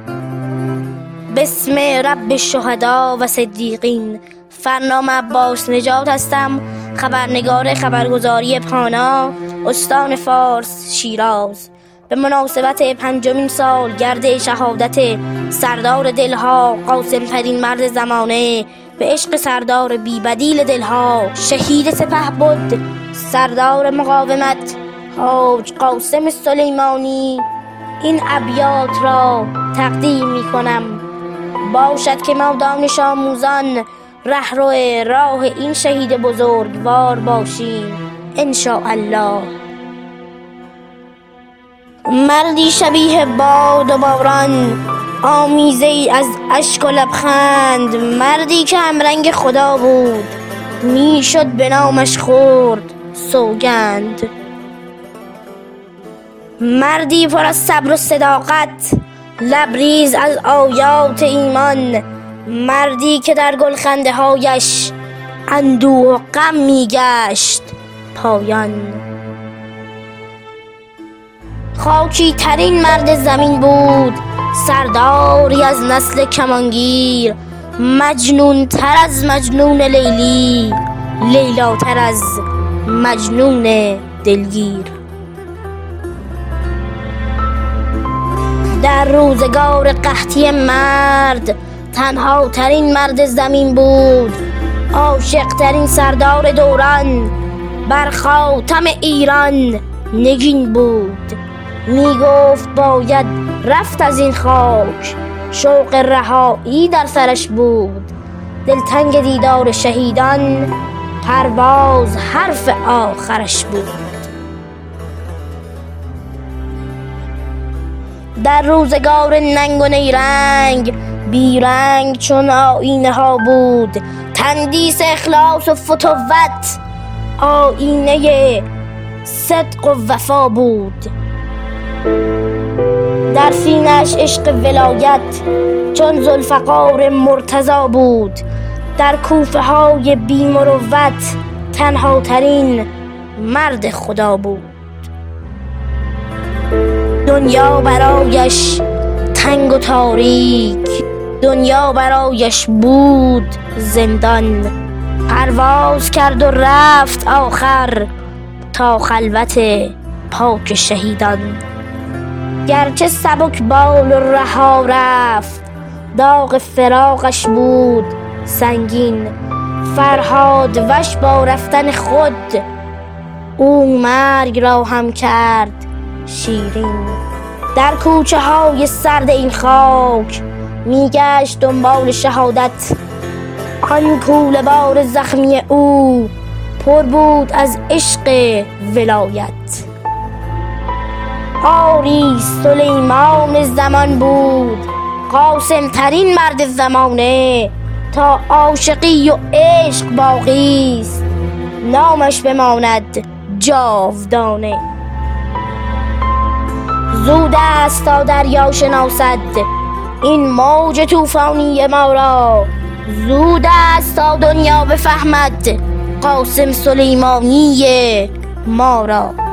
بسم رب الشهدا و صدیقین. فرنام عباس نجات هستم، خبرنگار خبرگزاری پانا، استان فارس، شیراز. به مناسبت 5مین سالگرد شهادت سردار دلها، قاسم ترین مرد زمانه، به عشق سردار بی‌بدیل دلها، شهید سپهبد، سردار مقاومت، حاج قاسم سلیمانی، این ابیات را تقدیم می کنم. باشد که ما دانش آموزان رهرو راه این شهید بزرگوار باشیم انشاءالله. مردی شبیه باد و باران، آمیزه‌ای از اشک و لبخند، مردی که همرنگ خدا بود، میشد به نامش خورد سوگند. مردی پر از صبر و صداقت، لبریز از آیات ایمان، مردی که در گلخنده هایش اندوه و غم میگشت پایان. خاکی ترین مرد زمین بود، سرداری از نسل کمانگیر، مجنون تر از مجنون لیلی، لیلا تر از مجنون دلگیر. در روزگار قحطی مرد، تنها ترین مرد زمین بود، عاشق ترین سردار دوران، بر خاتم ایران نگین بود. می گفت باید رفت از این خاک، شوق رهایی در سرش بود، دلتنگ دیدار شهیدان، پرواز حرف آخرش بود. در روزگار ننگ و نیرنگ، بیرنگ چون آینه ها بود، تندیس اخلاص و فتوت، آینه صدق و وفا بود. در سینه‌اش عشق ولایت چون ذوالفقار مرتضی بود، در کوفه های بی مروت تنها ترین مرد خدا بود. دنیا برایش تنگ و تاریک، دنیا برایش بود زندان، پرواز کرد و رفت آخر تا خلوت پاک شهیدان. گرچه سبک بال و رها رفت، داغ فراقش بود سنگین، فرهاد وش با رفتن خود، او مرگ را هم کرد شیرین. در کوچه های سرد این خاک میگشت دنبال شهادت، آن کوله بار زخمی او پر بود از عشق ولایت. آری سلیمان زمان بود، قاسم ترین مرد زمانه، تا عاشقی و عشق باقی است، نامش بماند جاودانه. زود است تا دریا شناسد این موج طوفانی ما را، زود است تا دنیا بفهمد قاسم سلیمانی ما را.